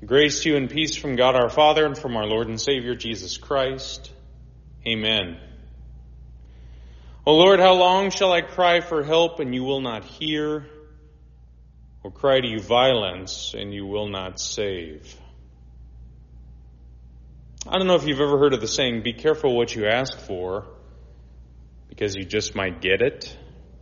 Grace to you and peace from God our Father and from our Lord and Savior Jesus Christ. Amen. O Lord, how long shall I cry for help and you will not hear, or cry to you violence and you will not save? I don't know if you've ever heard of the saying, be careful what you ask for, because you just might get it.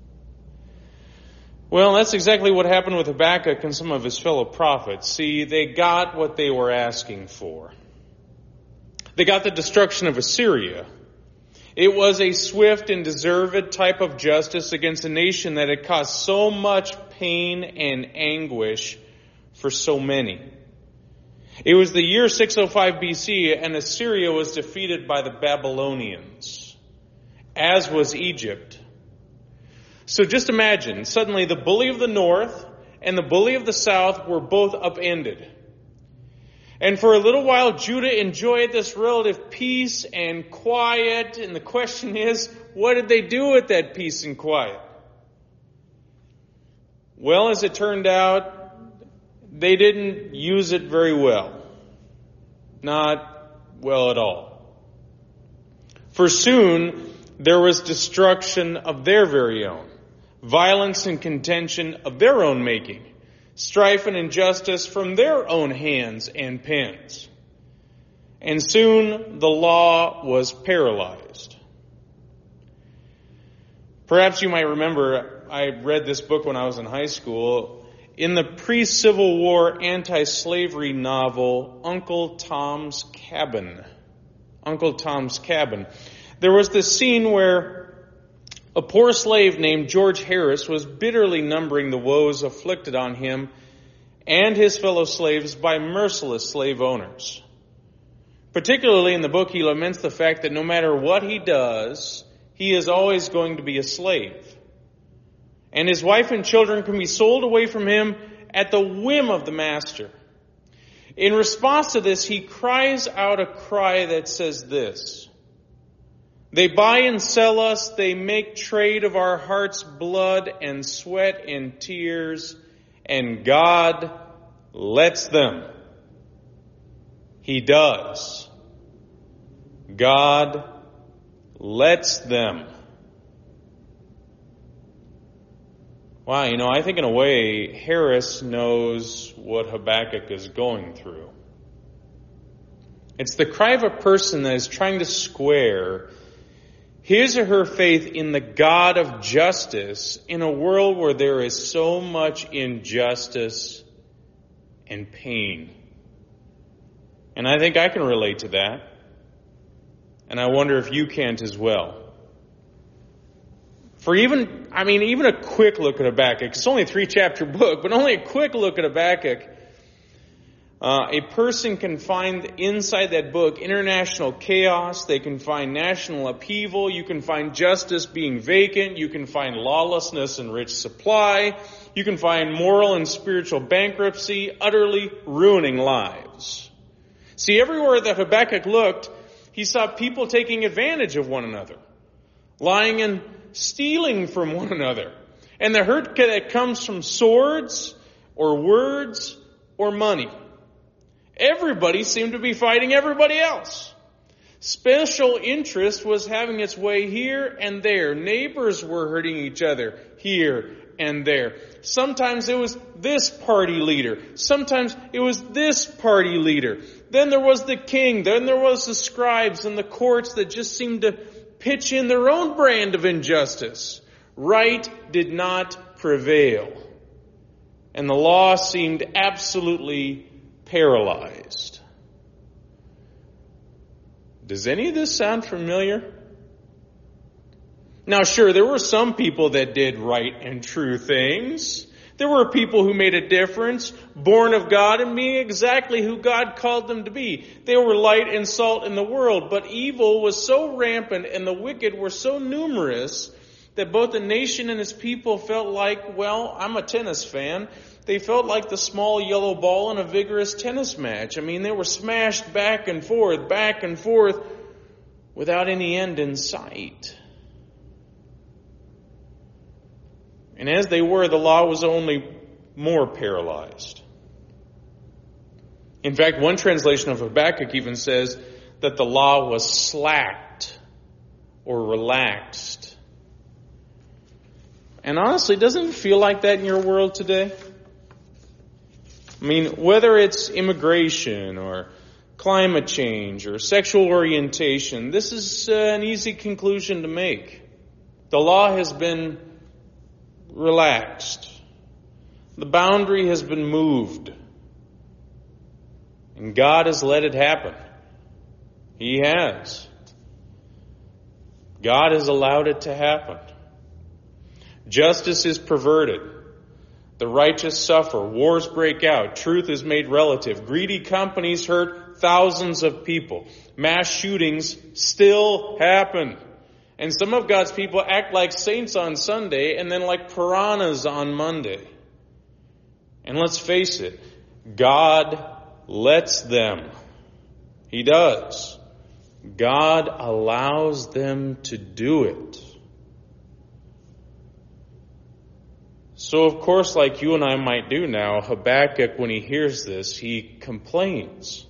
Well, that's exactly what happened with Habakkuk and some of his fellow prophets. See, they got what they were asking for. They got the destruction of Assyria. It was a swift and deserved type of justice against a nation that had caused so much pain and anguish for so many. It was the year 605 BC, and Assyria was defeated by the Babylonians, as was Egypt. So just imagine, suddenly the bully of the north and the bully of the south were both upended. And for a little while, Judah enjoyed this relative peace and quiet. And the question is, what did they do with that peace and quiet? Well, as it turned out, they didn't use it very well. Not well at all. For soon, there was destruction of their very own. Violence and contention of their own making, strife and injustice from their own hands and pens. And soon the law was paralyzed. Perhaps you might remember, I read this book when I was in high school, in the pre-Civil War anti-slavery novel, Uncle Tom's Cabin. Uncle Tom's Cabin. There was this scene where a poor slave named George Harris was bitterly numbering the woes afflicted on him and his fellow slaves by merciless slave owners. Particularly in the book, he laments the fact that no matter what he does, he is always going to be a slave. And his wife and children can be sold away from him at the whim of the master. In response to this, he cries out a cry that says this: they buy and sell us, they make trade of our heart's blood and sweat and tears, and God lets them. He does. God lets them. Wow, I think in a way, Harris knows what Habakkuk is going through. It's the cry of a person that is trying to square his or her faith in the God of justice in a world where there is so much injustice and pain. And I think I can relate to that. And I wonder if you can't as well. For even a quick look at Habakkuk, it's only a 3-chapter book, but only a quick look at Habakkuk, a person can find inside that book international chaos. They can find national upheaval. You can find justice being vacant. You can find lawlessness and rich supply. You can find moral and spiritual bankruptcy, utterly ruining lives. See, everywhere that Habakkuk looked, he saw people taking advantage of one another, lying and stealing from one another. And the hurt that comes from swords or words or money. Everybody seemed to be fighting everybody else. Special interest was having its way here and there. Neighbors were hurting each other here and there. Sometimes it was this party leader. Sometimes it was this party leader. Then there was the king. Then there was the scribes and the courts that just seemed to pitch in their own brand of injustice. Right did not prevail. And the law seemed absolutely paralyzed. Does any of this sound familiar? Now, sure, there were some people that did right and true things. There were people who made a difference, born of God and being exactly who God called them to be. They were light and salt in the world, but evil was so rampant and the wicked were so numerous that both the nation and its people felt like, well, I'm a tennis fan. They felt like the small yellow ball in a vigorous tennis match. They were smashed back and forth, without any end in sight. And as they were, the law was only more paralyzed. In fact, one translation of Habakkuk even says that the law was slacked or relaxed. And honestly, doesn't it feel like that in your world today? I mean, whether it's immigration or climate change or sexual orientation, this is an easy conclusion to make. The law has been relaxed. The boundary has been moved. And God has let it happen. He has. God has allowed it to happen. Justice is perverted. The righteous suffer. Wars break out. Truth is made relative. Greedy companies hurt thousands of people. Mass shootings still happen. And some of God's people act like saints on Sunday and then like piranhas on Monday. And let's face it, God lets them. He does. God allows them to do it. So of course, like you and I might do now, Habakkuk, when he hears this, he complains.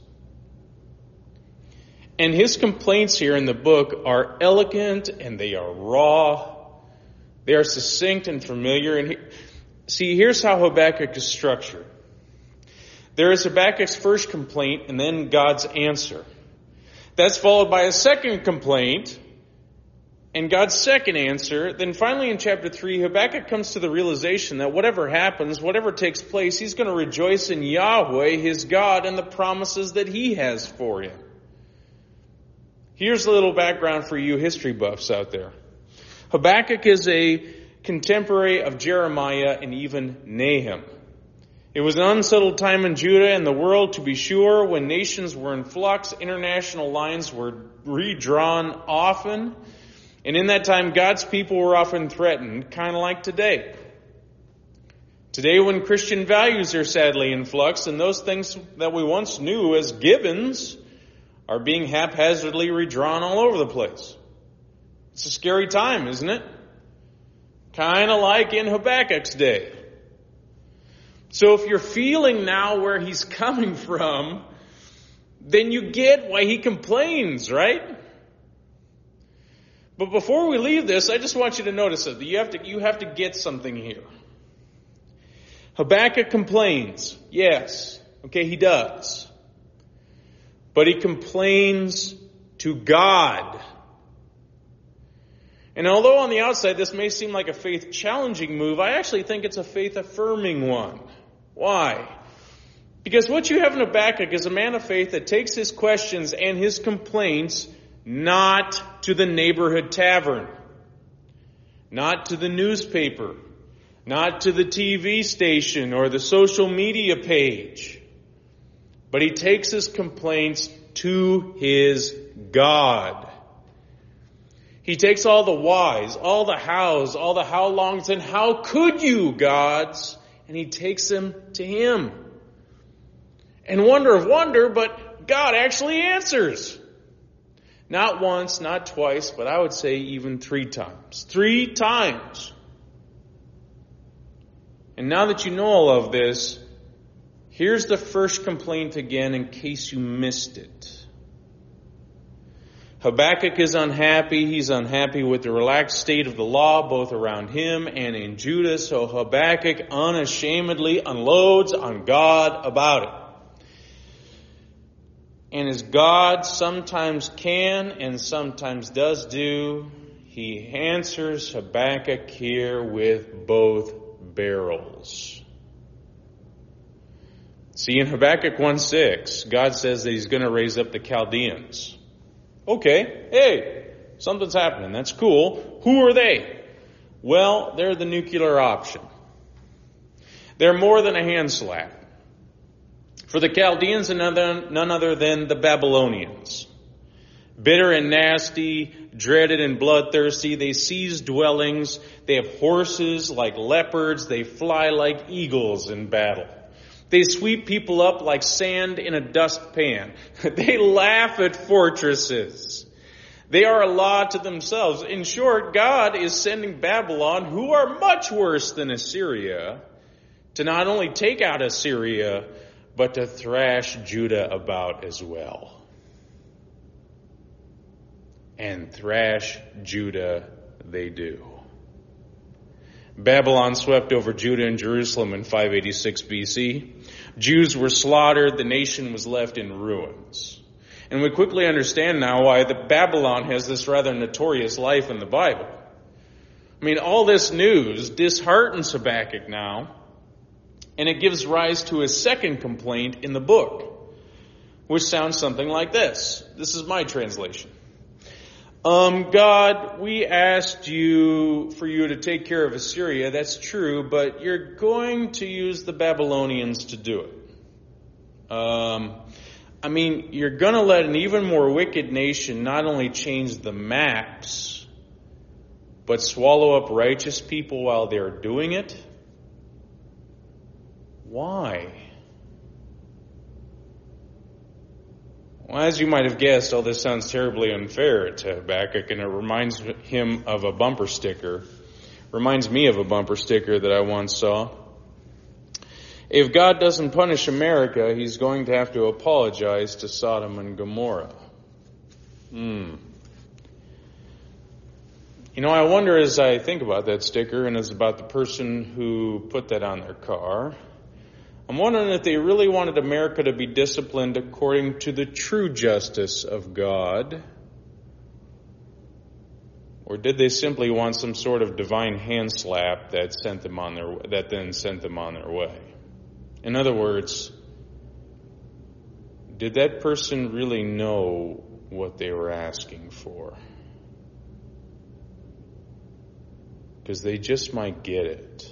And his complaints here in the book are elegant and they are raw. They are succinct and familiar. And see, here's how Habakkuk is structured. There is Habakkuk's first complaint and then God's answer. That's followed by a second complaint and God's second answer. Then finally in chapter 3, Habakkuk comes to the realization that whatever happens, whatever takes place, he's going to rejoice in Yahweh, his God, and the promises that he has for him. Here's a little background for you history buffs out there. Habakkuk is a contemporary of Jeremiah and even Nahum. It was an unsettled time in Judah and the world, to be sure, when nations were in flux, international lines were redrawn often, and in that time God's people were often threatened, kind of like today. Today, when Christian values are sadly in flux, and those things that we once knew as givens are being haphazardly redrawn all over the place. It's a scary time, isn't it? Kind of like in Habakkuk's day. So if you're feeling now where he's coming from, then you get why he complains, right? But before we leave this, I just want you to notice that you have to get something here. Habakkuk complains. Yes. Okay, he does. But he complains to God. And although on the outside this may seem like a faith-challenging move, I actually think it's a faith-affirming one. Why? Because what you have in Habakkuk is a man of faith that takes his questions and his complaints not to the neighborhood tavern, not to the newspaper, not to the TV station or the social media page, but he takes his complaints to his God. He takes all the whys, all the hows, all the how longs, and how could you, gods, and he takes them to him. And wonder of wonder, but God actually answers. Not once, not twice, but I would say even 3 times. 3 times. And now that you know all of this, here's the first complaint again in case you missed it. Habakkuk is unhappy. He's unhappy with the relaxed state of the law, both around him and in Judah. So Habakkuk unashamedly unloads on God about it. And as God sometimes can and sometimes does do, he answers Habakkuk here with both barrels. See, in Habakkuk 1:6, God says that he's going to raise up the Chaldeans. Okay, hey, something's happening. That's cool. Who are they? Well, they're the nuclear option. They're more than a hand slap. For the Chaldeans, none other than the Babylonians. Bitter and nasty, dreaded and bloodthirsty, they seize dwellings. They have horses like leopards. They fly like eagles in battle. They sweep people up like sand in a dustpan. They laugh at fortresses. They are a law to themselves. In short, God is sending Babylon, who are much worse than Assyria, to not only take out Assyria, but to thrash Judah about as well. And thrash Judah they do. Babylon swept over Judah and Jerusalem in 586 BC. Jews were slaughtered. The nation was left in ruins. And we quickly understand now why the Babylon has this rather notorious life in the Bible. I mean, all this news disheartens Habakkuk now, and it gives rise to his second complaint in the book, which sounds something like this. This is my translation. God, we asked you for you to take care of Assyria. That's true, but you're going to use the Babylonians to do it. You're going to let an even more wicked nation not only change the maps, but swallow up righteous people while they're doing it? Why? Well, as you might have guessed, all this sounds terribly unfair to Habakkuk, and it reminds him of a bumper sticker. Reminds me of a bumper sticker that I once saw. If God doesn't punish America, he's going to have to apologize to Sodom and Gomorrah. I wonder as I think about that sticker, and as about the person who put that on their car, I'm wondering if they really wanted America to be disciplined according to the true justice of God, or did they simply want some sort of divine hand slap that then sent them on their way? In other words, did that person really know what they were asking for? Because they just might get it.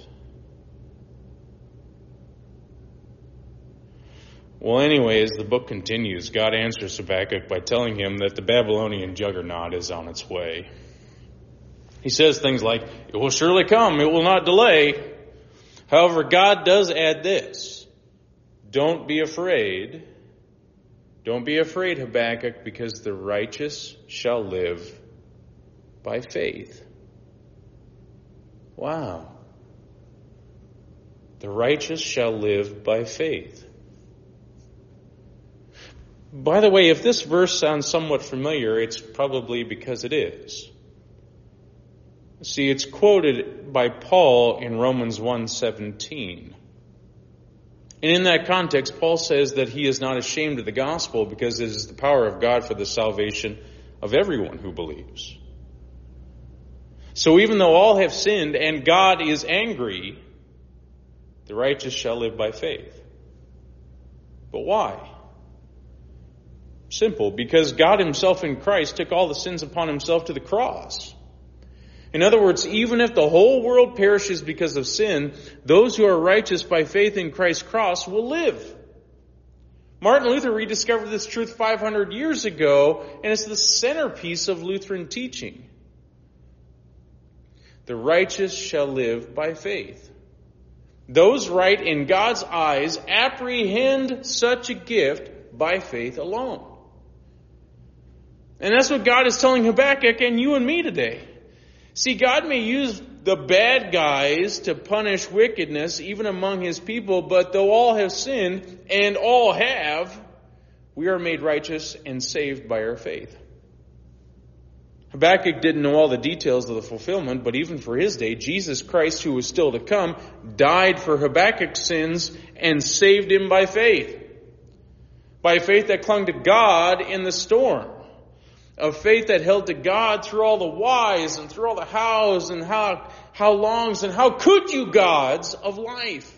Well, anyway, as the book continues, God answers Habakkuk by telling him that the Babylonian juggernaut is on its way. He says things like, it will surely come, it will not delay. However, God does add this. Don't be afraid. Don't be afraid, Habakkuk, because the righteous shall live by faith. Wow. The righteous shall live by faith. By the way, if this verse sounds somewhat familiar, it's probably because it is. See, it's quoted by Paul in Romans 1:17. And in that context, Paul says that he is not ashamed of the gospel because it is the power of God for the salvation of everyone who believes. So even though all have sinned and God is angry, the righteous shall live by faith. But why? Simple, because God himself in Christ took all the sins upon himself to the cross. In other words, even if the whole world perishes because of sin, those who are righteous by faith in Christ's cross will live. Martin Luther rediscovered this truth 500 years ago, and it's the centerpiece of Lutheran teaching. The righteous shall live by faith. Those right in God's eyes apprehend such a gift by faith alone. And that's what God is telling Habakkuk and you and me today. See, God may use the bad guys to punish wickedness even among his people, but though all have sinned, and all have, we are made righteous and saved by our faith. Habakkuk didn't know all the details of the fulfillment, but even for his day, Jesus Christ, who was still to come, died for Habakkuk's sins and saved him by faith. By faith that clung to God in the storm. Of faith that held to God through all the whys and through all the hows and how longs and how could you gods of life.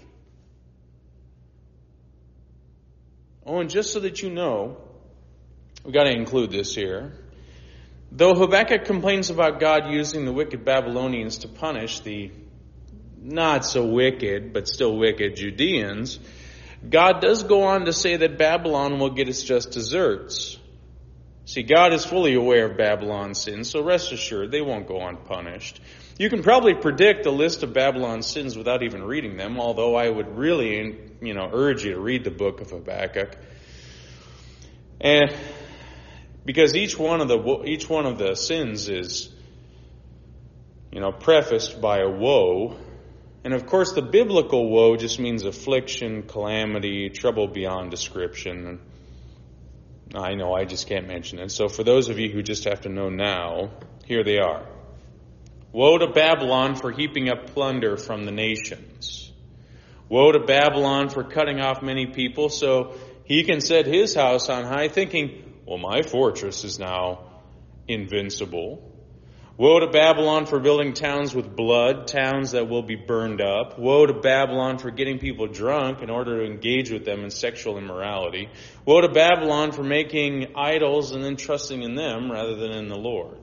Oh, and just so that you know, we've got to include this here. Though Habakkuk complains about God using the wicked Babylonians to punish the not so wicked, but still wicked Judeans, God does go on to say that Babylon will get its just deserts. See, God is fully aware of Babylon's sins, so rest assured they won't go unpunished. You can probably predict the list of Babylon's sins without even reading them, although I would really, urge you to read the book of Habakkuk. And because each one of the sins is, prefaced by a woe And of course, the biblical woe just means affliction, calamity, trouble beyond description. I know I just can't mention it. So for those of you who just have to know now, here they are. Woe to Babylon for heaping up plunder from the nations. Woe to Babylon for cutting off many people so he can set his house on high, thinking, well, my fortress is now invincible. Woe to Babylon for building towns with blood, towns that will be burned up. Woe to Babylon for getting people drunk in order to engage with them in sexual immorality. Woe to Babylon for making idols and then trusting in them rather than in the Lord.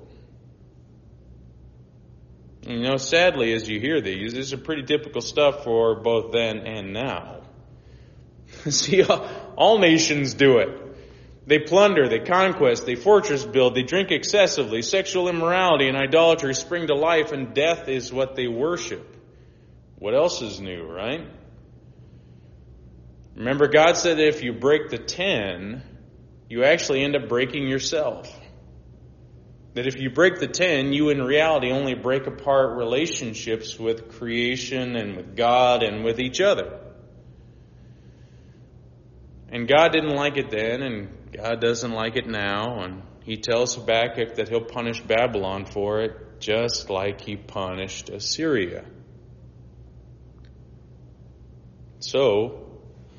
And sadly, as you hear these, this is pretty typical stuff for both then and now. See, all nations do it. They plunder, they conquest, they fortress build, they drink excessively. Sexual immorality and idolatry spring to life, and death is what they worship. What else is new, right? Remember, God said that if you break the 10, you actually end up breaking yourself. That if you break the 10, you in reality only break apart relationships with creation and with God and with each other. And God didn't like it then, and God doesn't like it now, and he tells Habakkuk that he'll punish Babylon for it, just like he punished Assyria. So,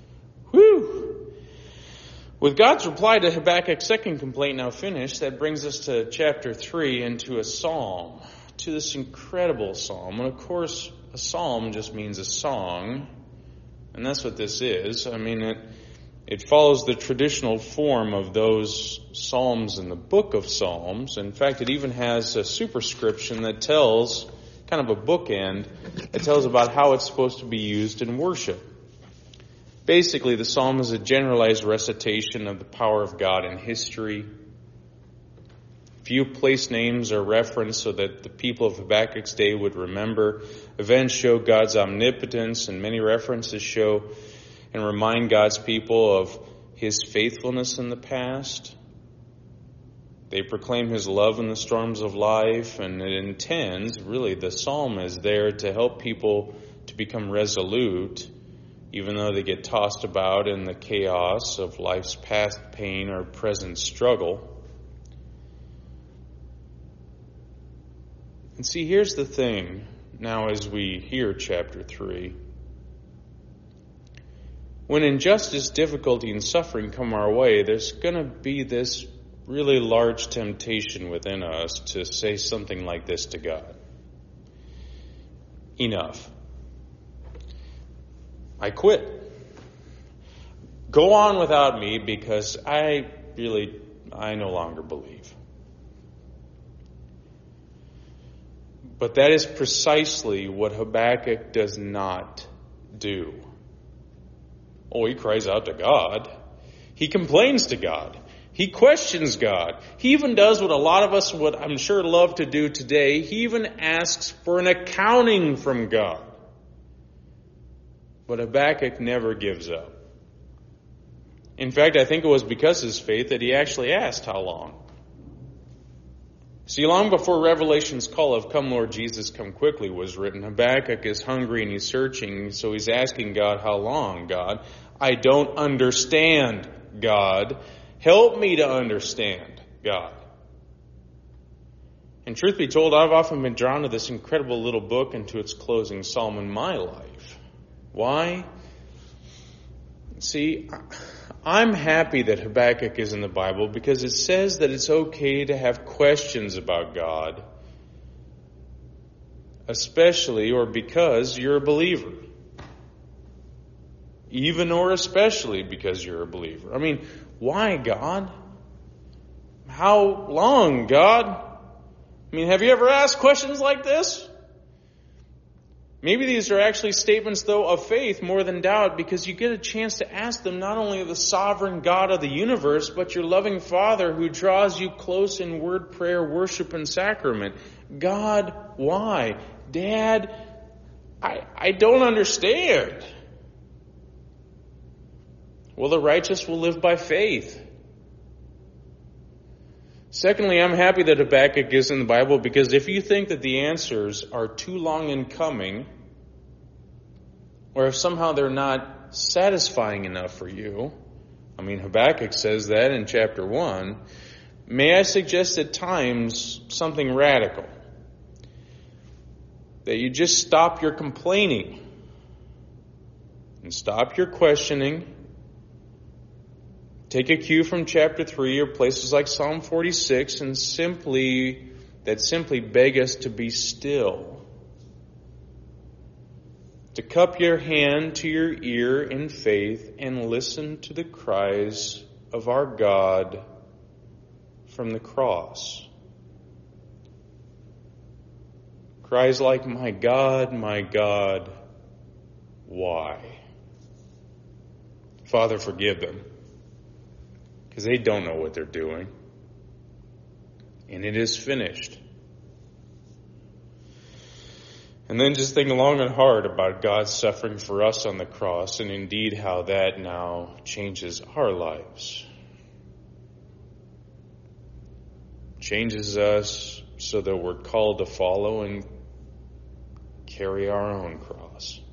with God's reply to Habakkuk's second complaint now finished, that brings us to chapter 3 and to a psalm, to this incredible psalm. And of course, a psalm just means a song, and that's what this is. I mean, it follows the traditional form of those psalms in the book of Psalms. In fact, it even has a superscription that tells, kind of a bookend, it tells about how it's supposed to be used in worship. Basically, the psalm is a generalized recitation of the power of God in history. Few place names are referenced so that the people of Habakkuk's day would remember. Events show God's omnipotence, and many references show and remind God's people of his faithfulness in the past. They proclaim his love in the storms of life, and it intends, really, the psalm is there to help people to become resolute, even though they get tossed about in the chaos of life's past pain or present struggle. And see, here's the thing, now as we hear chapter 3. When injustice, difficulty, and suffering come our way, there's going to be this really large temptation within us to say something like this to God. Enough. I quit. Go on without me because I no longer believe. But that is precisely what Habakkuk does not do. Oh, he cries out to God. He complains to God. He questions God. He even does what a lot of us would, I'm sure, love to do today. He even asks for an accounting from God. But Habakkuk never gives up. In fact, I think it was because of his faith that he actually asked how long. See, long before Revelation's call of "Come, Lord Jesus, come quickly" was written, Habakkuk is hungry and he's searching, so he's asking God, how long, God? I don't understand, God. Help me to understand, God. And truth be told, I've often been drawn to this incredible little book and to its closing psalm in my life. Why? See, I'm happy that Habakkuk is in the Bible because it says that it's okay to have questions about God, especially or because you're a believer. Even or especially because you're a believer. I mean, why, God? How long, God? I mean, have you ever asked questions like this? Maybe these are actually statements, though, of faith more than doubt, because you get a chance to ask them not only of the sovereign God of the universe, but your loving Father who draws you close in word, prayer, worship, and sacrament. God, why? Dad, I don't understand. Well, the righteous will live by faith. Secondly, I'm happy that Habakkuk is in the Bible because if you think that the answers are too long in coming, or if somehow they're not satisfying enough for you, I mean, Habakkuk says that in chapter 1, may I suggest at times something radical? That you just stop your complaining and stop your questioning. Take a cue from chapter 3 or places like Psalm 46 and simply beg us to be still. To cup your hand to your ear in faith and listen to the cries of our God from the cross. Cries like, my God, why? Father, forgive them, because they don't know what they're doing. And it is finished. And then just think long and hard about God's suffering for us on the cross, and indeed how that now changes our lives. Changes us so that we're called to follow and carry our own cross.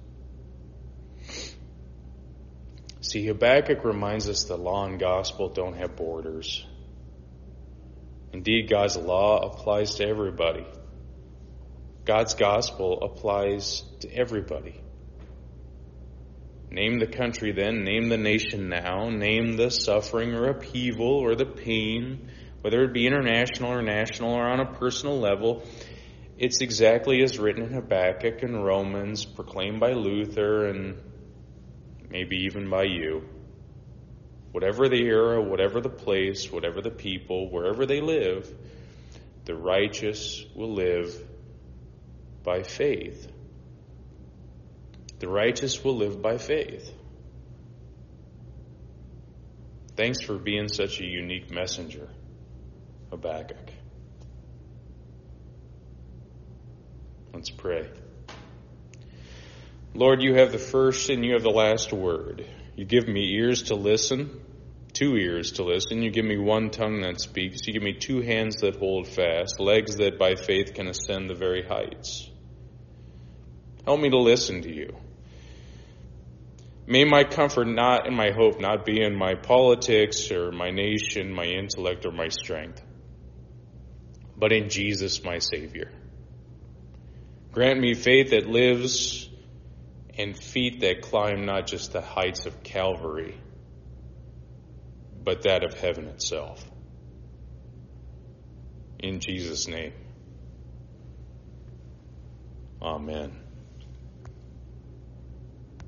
See, Habakkuk reminds us that law and gospel don't have borders. Indeed, God's law applies to everybody. God's gospel applies to everybody. Name the country then, name the nation now, name the suffering or upheaval or the pain, whether it be international or national or on a personal level. It's exactly as written in Habakkuk and Romans, proclaimed by Luther and maybe even by you. Whatever the era, whatever the place, whatever the people, wherever they live, the righteous will live by faith. The righteous will live by faith. Thanks for being such a unique messenger, Habakkuk. Let's pray. Lord, you have the first and you have the last word. You give me ears to listen, 2 ears to listen. You give me 1 tongue that speaks. You give me 2 hands that hold fast, legs that by faith can ascend the very heights. Help me to listen to you. May my comfort not and my hope not be in my politics or my nation, my intellect or my strength, but in Jesus, my Savior. Grant me faith that lives and feet that climb not just the heights of Calvary, but that of heaven itself. In Jesus' name, amen.